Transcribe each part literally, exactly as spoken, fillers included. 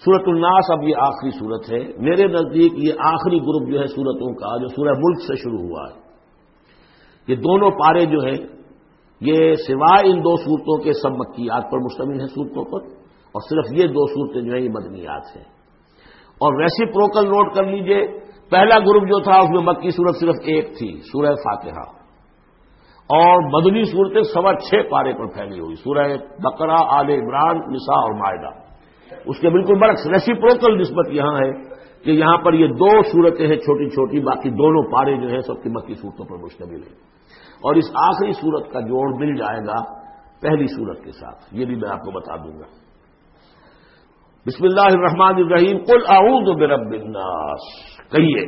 سورۃ الناس اب یہ آخری سورت ہے میرے نزدیک. یہ آخری گروپ جو ہے سورتوں کا جو سورہ ملک سے شروع ہوا ہے. یہ دونوں پارے جو ہیں یہ سوائے ان دو صورتوں کے سب مکیات پر مشتمل ہیں صورتوں پر, اور صرف یہ دو صورتیں جو ہیں یہ مدنیات ہیں. اور ریسی پروکل نوٹ کر لیجئے, پہلا گروپ جو تھا اس میں مکی صورت صرف ایک تھی, سورہ فاتحہ, اور مدنی صورتیں سوا چھ پارے پر پھیلی ہوئی, سورہ بقرہ, آل عمران, نساء اور مائدہ. اس کے بالکل برعکس ریسیپروکل نسبت یہاں ہے کہ یہاں پر یہ دو صورتیں ہیں چھوٹی چھوٹی, باقی دونوں پارے جو ہیں سب کی مکی صورتوں پر مشتمل ہیں. اور اس آخری صورت کا جوڑ مل جائے گا پہلی صورت کے ساتھ, یہ بھی میں آپ کو بتا دوں گا. بسم اللہ الرحمن الرحیم. قل اعوذ برب الناس, کہیے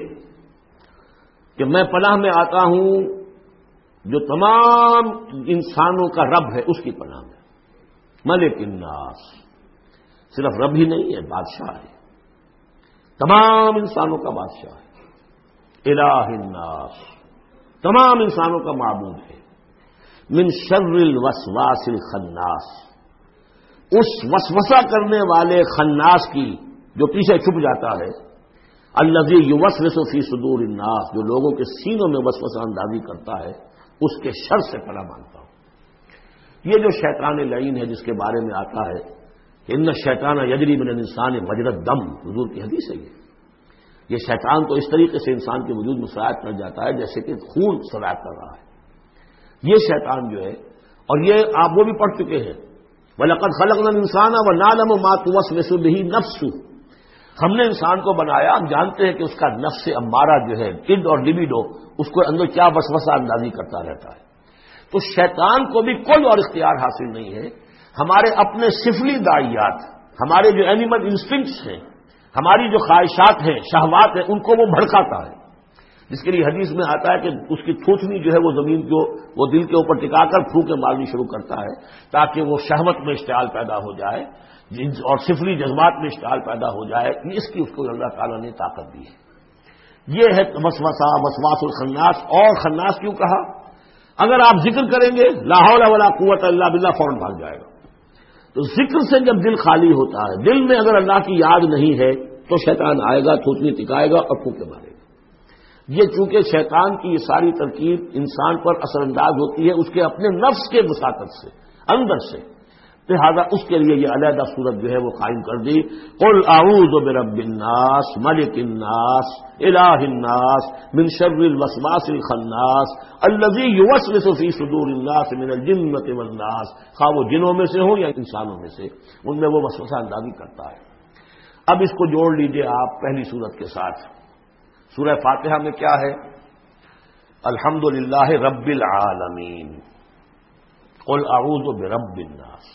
کہ میں پناہ میں آتا ہوں جو تمام انسانوں کا رب ہے اس کی پناہ میں. ملک الناس, صرف رب ہی نہیں ہے, بادشاہ ہے, تمام انسانوں کا بادشاہ ہے. الہ الناس, تمام انسانوں کا معبود ہے. من شر الوسواس الخناس, اس وسوسہ کرنے والے خناس کی جو پیچھے چھپ جاتا ہے. الذی یوسوس فی صدور الناس, جو لوگوں کے سینوں میں وسوسہ اندازی کرتا ہے, اس کے شر سے پناہ مانگتا ہوں. یہ جو شیطان لعین ہے جس کے بارے میں آتا ہے ان شیطان یجری من الانسان مجری الدم, حضور کی حدیث ہے. یہ یہ شیطان تو اس طریقے سے انسان کے وجود میں سرایت کر جاتا ہے جیسے کہ خون سرایت کر رہا ہے. یہ شیطان جو ہے, اور یہ آپ وہ بھی پڑھ چکے ہیں, وَلَقَدْ خَلَقْنَا الْإِنسَانَ وَنَعْلَمُ مَا تُوَسْوِسُ بِهِ نَفْسُهُ, ہم نے انسان کو بنایا, ہم جانتے ہیں کہ اس کا نفس امارہ جو ہے, کڈ اور لیبیڈو, اس کو اندر کیا وسوسہ اندازی کرتا رہتا ہے. تو شیطان کو بھی کوئی اور اختیار حاصل نہیں ہے. ہمارے اپنے سفلی داعیات, ہمارے جو اینیمل انسٹنکٹس ہیں, ہماری جو خواہشات ہیں, شہوات ہیں, ان کو وہ بھڑکاتا ہے. جس کے لیے حدیث میں آتا ہے کہ اس کی تھوتنی جو ہے وہ زمین کو وہ دل کے اوپر ٹکا کر پھونکے مارنی شروع کرتا ہے تاکہ وہ شہوت میں اشتعال پیدا ہو جائے اور سفلی جذبات میں اشتعال پیدا ہو جائے. اس کی اس کو اللہ تعالیٰ نے طاقت دی ہے. یہ ہے وسوسہ, وسواس الخناس. اور خناس کیوں کہا؟ اگر آپ ذکر کریں گے لا حول ولا قوت الا باللہ, فوراً بھاگ جائے گا. تو ذکر سے جب دل خالی ہوتا ہے, دل میں اگر اللہ کی یاد نہیں ہے تو شیطان آئے گا, تھوتنی ٹکائے گا اور پھونکے مارے گا. یہ چونکہ شیطان کی یہ ساری ترکیب انسان پر اثر انداز ہوتی ہے اس کے اپنے نفس کے وساطت سے, اندر سے, لہذا اس کے لیے یہ علیحدہ صورت جو ہے وہ قائم کر دی. قل اعوذ برب الناس ملک الناس الہ الناس من شر الوسواس الخناس الذی یوسوس فی صدور الناس من الجنۃ والناس. خواہ وہ جنوں میں سے ہوں یا انسانوں میں سے, ان میں وہ وسوسہ اندازی کرتا ہے. اب اس کو جوڑ لیجئے آپ پہلی صورت کے ساتھ. سورہ فاتحہ میں کیا ہے؟ الحمدللہ رب العالمین, قل اعوذ برب الناس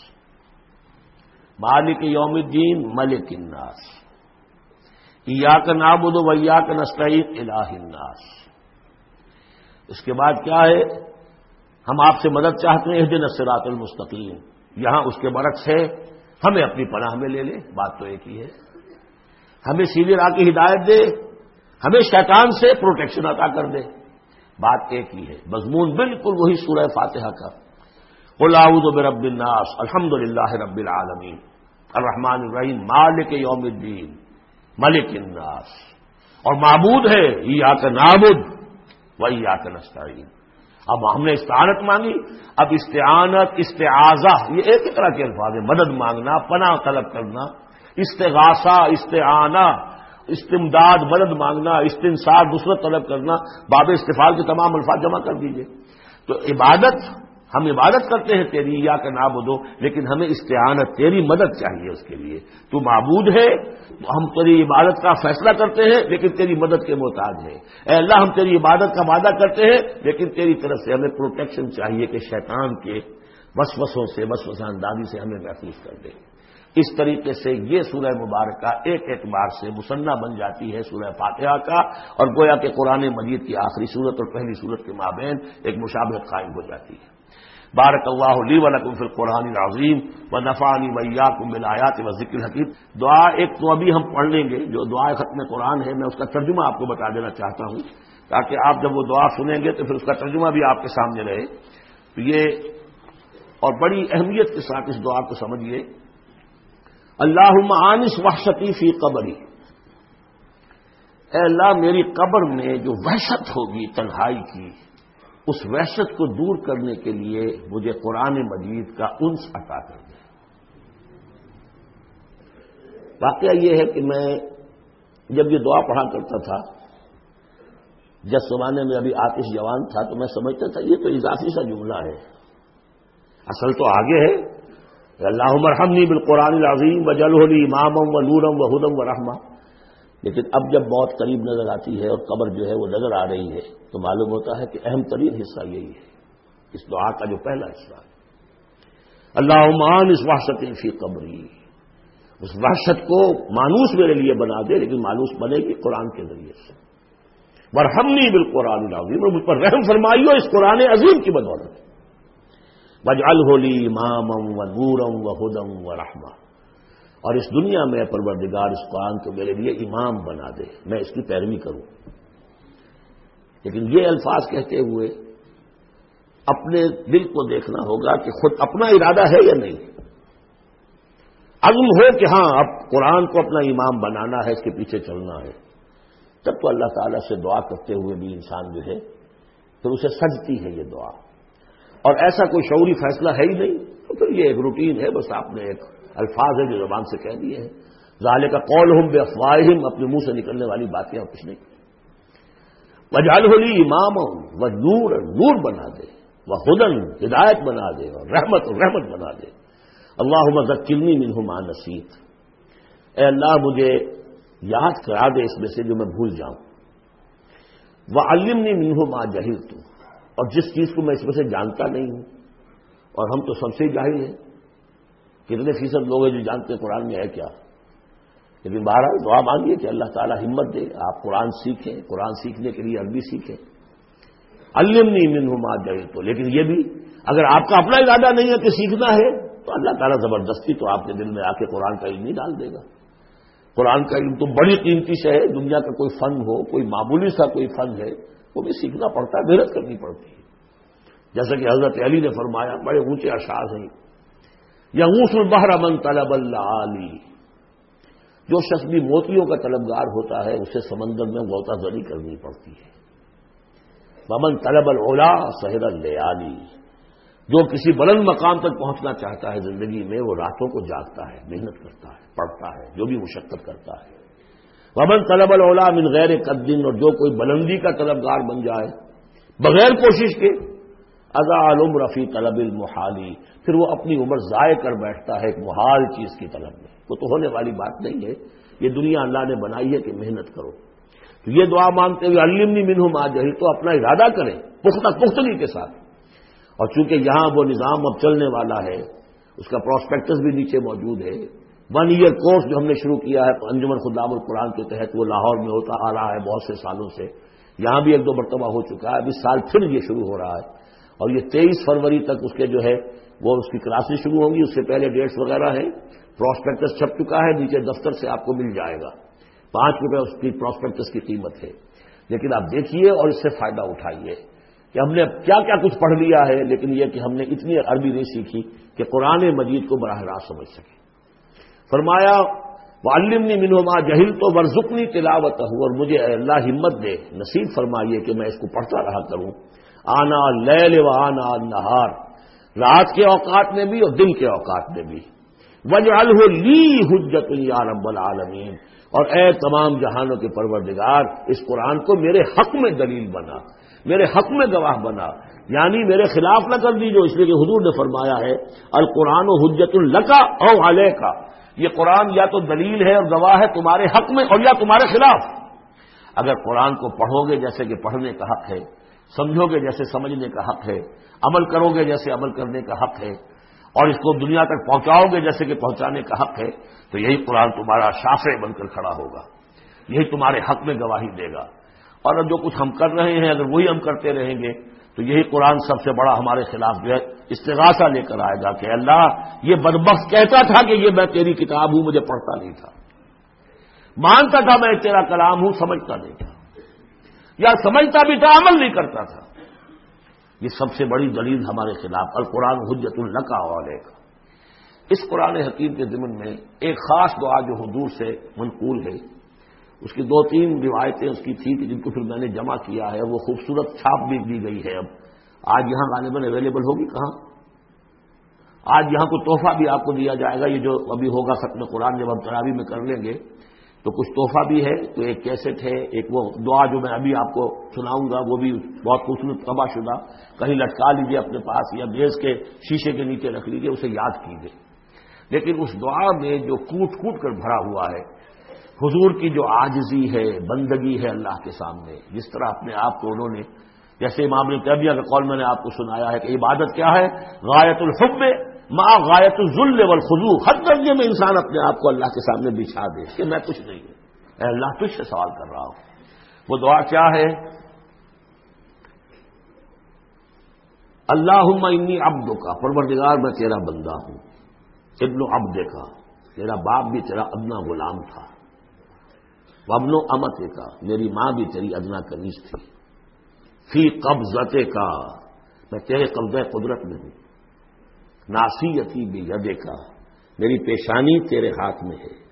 مالک یوم الدین ملک الناس ایاک نعبد و ایاک نستعین الہ الناس. اس کے بعد کیا ہے؟ ہم آپ سے مدد چاہتے ہیں اہدنا الصراط المستقیم. یہاں اس کے برعکس ہے, ہمیں اپنی پناہ میں لے لے. بات تو ایک ہی ہے, ہمیں سیدھی راہ کی ہدایت دے, ہمیں شیطان سے پروٹیکشن عطا کر دے. بات ایک ہی ہے, مضمون بالکل وہی سورہ فاتحہ کا. قل اعوذ برب الناس الحمدللہ رب العالمین الرحمن الرحیم مالک یوم الدین ملک الناس. اور معبود ہے ایاک نعبد و ایاک نستعین. اب ہم نے استعانت مانگی. اب استعانت, استعاذہ, یہ ایک ہی طرح کے الفاظ ہیں. مدد مانگنا, پناہ طلب کرنا, استغاثہ, استعانہ, استمداد, مدد مانگنا, استنصار, نصرت طلب کرنا, باب استفعال کے تمام الفاظ جمع کر دیجئے. تو عبادت, ہم عبادت کرتے ہیں تیری ایاک نعبد, لیکن ہمیں استعانت, تیری مدد چاہیے اس کے لیے. تو معبود ہے, ہم تیری عبادت کا فیصلہ کرتے ہیں لیکن تیری مدد کے محتاج ہیں. اے اللہ, ہم تیری عبادت کا وعدہ کرتے ہیں لیکن تیری طرف سے ہمیں پروٹیکشن چاہیے کہ شیطان کے وسوسوں سے, وسوسہ اندازی سے ہمیں محفوظ کر دے. اس طریقے سے یہ سورہ مبارکہ ایک اعتبار سے مصنف بن جاتی ہے سورہ فاتحہ کا, اور گویا کہ قرآن مجید کی آخری سورت اور پہلی سورت کے مابین ایک مشابہت قائم ہو جاتی ہے. بارک اللہ لی و لکم فی القرآن العظیم و نفعنی و ایاکم بالآیات و ذکر الحکیم. دعا ایک تو ابھی ہم پڑھ لیں گے جو دعائے ختم قرآن ہے, میں اس کا ترجمہ آپ کو بتا دینا چاہتا ہوں تاکہ آپ جب وہ دعا سنیں گے تو پھر اس کا ترجمہ بھی آپ کے سامنے رہے. تو یہ اور بڑی اہمیت کے ساتھ اس دعا کو سمجھیے. اللہم آنس وحشتی فی قبری، اے اللہ میری قبر میں جو وحشت ہوگی تنہائی کی، اس وحشت کو دور کرنے کے لیے مجھے قرآن مجید کا انس عطا کر دے۔ واقعہ یہ ہے کہ میں جب یہ دعا پڑھا کرتا تھا، جس زمانے میں ابھی آتش جوان تھا، تو میں سمجھتا تھا یہ تو اضافی سا جملہ ہے، اصل تو آگے ہے اللہم ارحمنی بالقرآن العظیم وجعلہ لی اماما و نورا و ہدی و رحمہ۔ لیکن اب جب موت قریب نظر آتی ہے اور قبر جو ہے وہ نظر آ رہی ہے، تو معلوم ہوتا ہے کہ اہم ترین حصہ یہی ہے، اس دعا کا جو پہلا حصہ ہے، اللہم آنس وحشتی فی قبری، اس وحشت کو مانوس میرے لیے بنا دے، لیکن مانوس بنے گی قرآن کے ذریعے سے۔ وارحمنی بالقرآن العظیم، اور مجھ پر رحم فرمائیو اس قرآن عظیم کی بدولت۔ وجعلہ لی اماما و نورا و ہدی و رحمہ، اور اس دنیا میں پروردگار اس قرآن کو میرے لیے امام بنا دے، میں اس کی پیروی کروں۔ لیکن یہ الفاظ کہتے ہوئے اپنے دل کو دیکھنا ہوگا کہ خود اپنا ارادہ ہے یا نہیں۔ عزم ہو کہ ہاں اب قرآن کو اپنا امام بنانا ہے، اس کے پیچھے چلنا ہے، تب تو اللہ تعالیٰ سے دعا کرتے ہوئے بھی انسان جو ہے پھر اسے سجتی ہے یہ دعا، اور ایسا کوئی شعوری فیصلہ ہے ہی نہیں، تو پھر یہ ایک روٹین ہے، بس آپ نے ایک الفاظ ہے جو زبان سے کہہ دیے ہیں، ذالک قولہم بافواہہم، اپنے منہ سے نکلنے والی باتیں اور کچھ نہیں۔ وجعلہ لی اماما و نور، نور بنا دے، و ہدی، ہدایت بنا دے، اور رحمت اور رحمت بنا دے۔ اللہم ذکرنی منہ ما نسیت، اے اللہ مجھے یاد کرا دے اس میں سے جو میں بھول جاؤں، وعلمنی منہ ما جہلت، اور جس چیز کو میں اس میں سے جانتا نہیں ہوں، اور ہم تو سب سے جاہل ہیں، کتنے فیصد لوگ ہیں جو جانتے ہیں قرآن میں ہے کیا، لیکن بہرحال دعا مانگیے کہ اللہ تعالیٰ ہمت دے، آپ قرآن سیکھیں، قرآن سیکھنے کے لیے عربی سیکھیں۔ علمنی منہ ما جہلت، لیکن یہ بھی اگر آپ کا اپنا ارادہ نہیں ہے کہ سیکھنا ہے، تو اللہ تعالیٰ زبردستی تو آپ کے دل میں آ کے قرآن کا علم نہیں ڈال دے گا۔ قرآن کا علم تو بڑی قیمتی شے ہے، دنیا کا کوئی فن ہو، کوئی معمولی سا کوئی فن ہے، وہ بھی سیکھنا پڑتا ہے، محنت کرنی پڑتی ہے۔ جیسا کہ حضرت علی نے فرمایا، بڑے اونچے اشعار ہیں، یغوث البحر من طلب العالی، جو شخص بھی موتیوں کا طلبگار ہوتا ہے اسے سمندر میں غوطہ زنی کرنی پڑتی ہے۔ ومن طلب العلا سحر اللیالی، جو کسی بلند مقام تک پہنچنا چاہتا ہے زندگی میں، وہ راتوں کو جاگتا ہے، محنت کرتا ہے، پڑھتا ہے، جو بھی مشقت کرتا ہے۔ ومن طلب العلا من غیر قد، اور جو کوئی بلندی کا طلبگار بن جائے بغیر کوشش کے، اضاع العمر فی طلب المحالی، پھر وہ اپنی عمر ضائع کر بیٹھتا ہے ایک محال چیز کی طلب میں، وہ تو ہونے والی بات نہیں ہے، یہ دنیا اللہ نے بنائی ہے کہ محنت کرو۔ تو یہ دعا مانگتے ہوئے علمنی منہ ما جہلت، تو اپنا ارادہ کریں پختہ پختگی کے ساتھ، اور چونکہ یہاں وہ نظام اب چلنے والا ہے، اس کا پراسپیکٹس بھی نیچے موجود ہے، ون ایئر کورس جو ہم نے شروع کیا ہے انجمن خدام القرآن کے تحت، وہ لاہور میں ہوتا آ رہا ہے بہت سے سالوں سے، یہاں بھی ایک دو مرتبہ ہو چکا ہے، اب اس سال پھر یہ شروع ہو رہا ہے، اور یہ تیئیس فروری تک اس کے جو ہے وہ اس کی کلاسیں شروع ہوں گی، اس سے پہلے ڈیٹس وغیرہ ہیں، پراسپیکٹس چھپ چکا ہے، نیچے دفتر سے آپ کو مل جائے گا، پانچ روپے اس کی پراسپیکٹس کی قیمت ہے، لیکن آپ دیکھیے اور اس سے فائدہ اٹھائیے کہ ہم نے کیا کیا کچھ پڑھ لیا ہے، لیکن یہ کہ ہم نے اتنی عربی نہیں سیکھی کہ قرآن مجید کو براہ راست سمجھ سکیں۔ فرمایا وعلمنی منہ ما جہلت وارزقنی تلاوتہ، اور مجھے اے اللہ ہمت دے، نصیب فرمائیے کہ میں اس کو پڑھتا رہا کروں، آنا اللیل و آنا النہار، رات کے اوقات میں بھی اور دن کے اوقات میں بھی، وجعلہ لی حجۃ یا رب العالمین، اور اے تمام جہانوں کے پروردگار اس قرآن کو میرے حق میں دلیل بنا، میرے حق میں گواہ بنا، یعنی میرے خلاف نہ کر دیجو، اس لیے کہ حضور نے فرمایا ہے القرآن حجۃ لک او علیک، یہ قرآن یا تو دلیل ہے اور گواہ ہے تمہارے حق میں اور یا تمہارے خلاف۔ اگر قرآن کو پڑھو گے جیسے کہ پڑھنے کا حق ہے، سمجھو گے جیسے سمجھنے کا حق ہے، عمل کرو گے جیسے عمل کرنے کا حق ہے، اور اس کو دنیا تک پہنچاؤ گے جیسے کہ پہنچانے کا حق ہے، تو یہی قرآن تمہارا شافع بن کر کھڑا ہوگا، یہی تمہارے حق میں گواہی دے گا۔ اور جو کچھ ہم کر رہے ہیں اگر وہی ہم کرتے رہیں گے تو یہی قرآن سب سے بڑا ہمارے خلاف جو ہے استغاثہ لے کر آئے گا کہ اللہ یہ بدبخت کہتا تھا کہ یہ میں تیری کتاب ہوں، مجھے پڑھتا نہیں تھا، مانتا تھا میں تیرا کلام ہوں، سمجھتا نہیں تھا، یا سمجھتا بھی تھا عمل نہیں کرتا تھا۔ یہ سب سے بڑی دلیل ہمارے خلاف، القرآن حجۃ لک علیک۔ اس قرآن حکیم کے ضمن میں ایک خاص دعا جو حضور سے منقول ہے، اس کی دو تین روایتیں اس کی تھی کہ جن کو پھر میں نے جمع کیا ہے، وہ خوبصورت چھاپ بھی دی گئی ہے۔ اب آج یہاں غالباً اویلیبل ہوگی کہاں؟ آج یہاں کوئی تحفہ بھی آپ کو دیا جائے گا، یہ جو ابھی ہوگا ختم قرآن جب ہم تراویح میں کر لیں گے تو کچھ تحفہ بھی ہے، تو ایک کیسٹ ہے، ایک وہ دعا جو میں ابھی آپ کو سناؤں گا وہ بھی بہت خوبصورت طبع شدہ، کہیں لٹکا لیجیے اپنے پاس یا میز کے شیشے کے نیچے رکھ لیجیے، اسے یاد کیجیے۔ لیکن اس دعا میں جو کوٹ کوٹ کر بھرا ہوا ہے، حضور کی جو عاجزی ہے، بندگی ہے اللہ کے سامنے، جس طرح اپنے آپ کو انہوں نے، جیسے امام ابن تیمیہ کا قول میں نے آپ کو سنایا ہے کہ عبادت کیا ہے، غایت الحب مع غایت الذل والخضوع، ہر درجے میں انسان اپنے آپ کو اللہ کے سامنے بچھا دے کہ میں کچھ نہیں ہوں، اے اللہ تجھ سے سوال کر رہا ہوں۔ وہ دعا کیا ہے؟ اللہم انی عبدک، پروردگار میں تیرا بندہ ہوں، ابن عبدک، تیرا باپ بھی تیرا ادنا غلام تھا، وابن امتک، میری ماں بھی تیری ادنا کنیز تھی، فی قبضتک، میں تیرے قبضہ قدرت میں ہوں، ناصیتی بیدک، میری پیشانی تیرے ہاتھ میں ہے،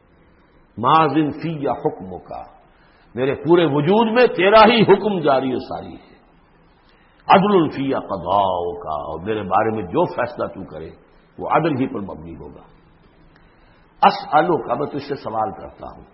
ماضٍ فی حکمک، میرے پورے وجود میں تیرا ہی حکم جاری و ساری ہے، عدل فی قضاؤک، اور میرے بارے میں جو فیصلہ تو کرے وہ عدل ہی پر مبنی ہوگا۔ اسألک، میں تجھ سے سوال کرتا ہوں،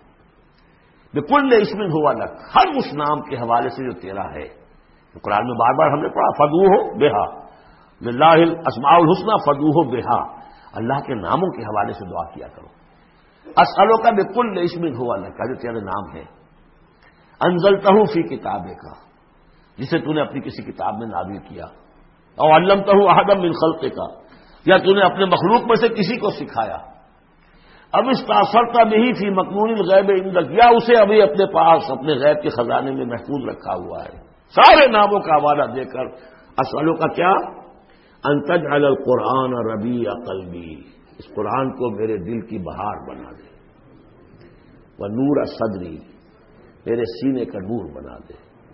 بکل اسم ہوا لک، ہر اس نام کے حوالے سے جو تیرا ہے، قرآن میں بار بار ہم نے پڑھا فدعوہ بہا، للہ الاسماء الحسنی فدعوہ بہا، اللہ کے ناموں کے حوالے سے دعا کیا کرو۔ اسألک بکل اسم ہوا لک، جو تیرے نام ہے، انزلتہ فی کتابک، جسے تو نے اپنی کسی کتاب میں نازل کیا، او علمتہ احدا من خلقک، یا تو نے اپنے مخلوق میں سے کسی کو سکھایا، اب استاثرت بہ فی مکنون الغیب عندک، یا اسے ابھی اپنے پاس اپنے غیب کے خزانے میں محفوظ رکھا ہوا ہے۔ سارے ناموں کا حوالہ دے کر اسألو کا کیا، ان تجعل القرآن ربیع قلبی، اس قرآن کو میرے دل کی بہار بنا دے، ونور صدری، میرے سینے کا نور بنا دے،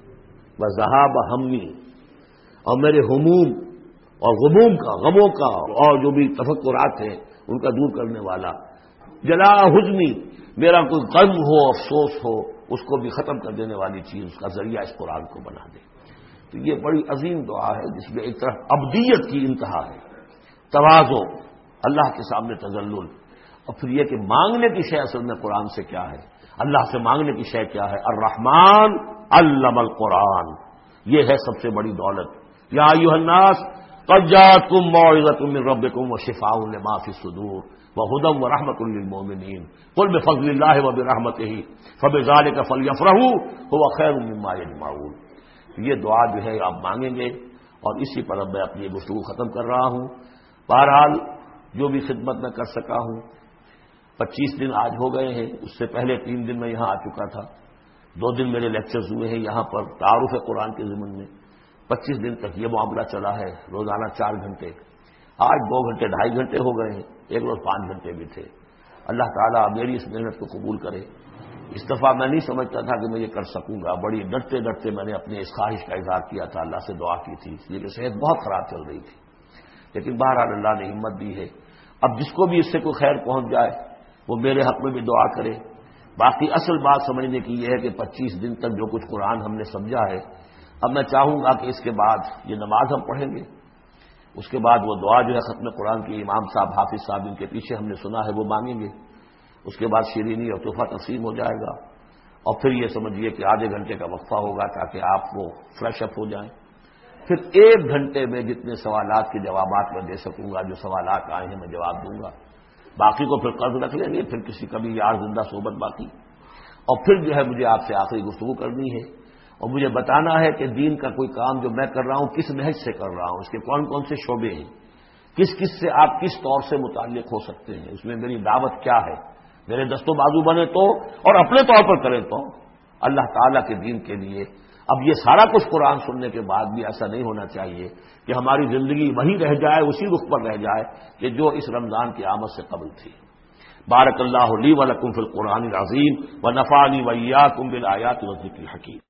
وذہاب ہمی، اور میرے ہموم اور غموم کا، غموں کا اور جو بھی تفکرات ہیں ان کا دور کرنے والا، جلا حزنی، میرا کوئی غم ہو افسوس ہو اس کو بھی ختم کر دینے والی چیز، اس کا ذریعہ اس قرآن کو بنا دے۔ تو یہ بڑی عظیم دعا ہے جس میں ایک طرف عبدیت کی انتہا ہے، تواضع، اللہ کے سامنے تذلل، اور پھر یہ کہ مانگنے کی شے اصل میں قرآن سے کیا ہے، اللہ سے مانگنے کی شے کیا ہے، الرحمن علم القرآن، یہ ہے سب سے بڑی دولت۔ یا ایھا الناس قد جاءتکم موعظۃ من ربکم وشفاء لما فی الصدور وہدی ورحمۃ للمؤمنین قل بفضل اللہ وبرحمتہ فبذلک فلیفرحوا ھو خیر مما یجمعون۔ یہ دعا جو ہے آپ مانگیں گے، اور اسی پر اب میں اپنی گفتگو ختم کر رہا ہوں۔ بہرحال جو بھی خدمت میں کر سکا ہوں، پچیس دن آج ہو گئے ہیں، اس سے پہلے تین دن میں یہاں آ چکا تھا، دو دن میرے لیکچرز ہوئے ہیں یہاں پر تعارف قرآن کے ضمن میں، پچیس دن تک یہ معاملہ چلا ہے، روزانہ چار گھنٹے، آج دو گھنٹے ڈھائی گھنٹے ہو گئے ہیں، ایک روز پانچ گھنٹے بھی تھے۔ اللہ تعالیٰ میری اس محنت کو قبول کرے۔ اس دفعہ میں نہیں سمجھتا تھا کہ میں یہ کر سکوں گا، بڑی ڈرتے ڈرتے میں نے اپنے اس خواہش کا اظہار کیا تھا، اللہ سے دعا کی تھی، اس لیے کہ صحت بہت خراب چل رہی تھی، لیکن بہرحال اللہ نے ہمت دی ہے۔ اب جس کو بھی اس سے کوئی خیر پہنچ جائے وہ میرے حق میں بھی دعا کرے۔ باقی اصل بات سمجھنے کی یہ ہے کہ پچیس دن تک جو کچھ قرآن ہم نے سمجھا ہے، اب میں چاہوں گا کہ اس کے بعد یہ نماز ہم پڑھیں گے، اس کے بعد وہ دعا جو ہے ختم قرآن کی امام صاحب حافظ صاحب ان کے پیچھے ہم نے سنا ہے وہ مانگیں گے، اس کے بعد شیرینی اور تحفہ تقسیم ہو جائے گا، اور پھر یہ سمجھیے کہ آدھے گھنٹے کا وقفہ ہوگا تاکہ آپ وہ فریش اپ ہو جائیں۔ پھر ایک گھنٹے میں جتنے سوالات کے جوابات میں دے سکوں گا، جو سوالات آئے ہیں میں جواب دوں گا، باقی کو پھر قرض رکھ لیں گے، پھر کسی کبھی یار زندہ صحبت باقی، اور پھر جو ہے مجھے آپ سے آخری گفتگو کرنی ہے، اور مجھے بتانا ہے کہ دین کا کوئی کام جو میں کر رہا ہوں کس نہج سے کر رہا ہوں، اس کے کون کون سے شعبے ہیں، کس کس سے آپ کس طور سے متعلق ہو سکتے ہیں، اس میں میری دعوت کیا ہے، میرے دست و بازو بنے تو اور اپنے طور پر کریں تو اللہ تعالیٰ کے دین کے لیے۔ اب یہ سارا کچھ قرآن سننے کے بعد بھی ایسا نہیں ہونا چاہیے کہ ہماری زندگی وہی رہ جائے، اسی رخ پر رہ جائے کہ جو اس رمضان کی آمد سے قبل تھی۔ بارک اللہ لی و لکم فی القرآن العظیم و نفعنی و ایاکم بالآیات والذکر الحکیم۔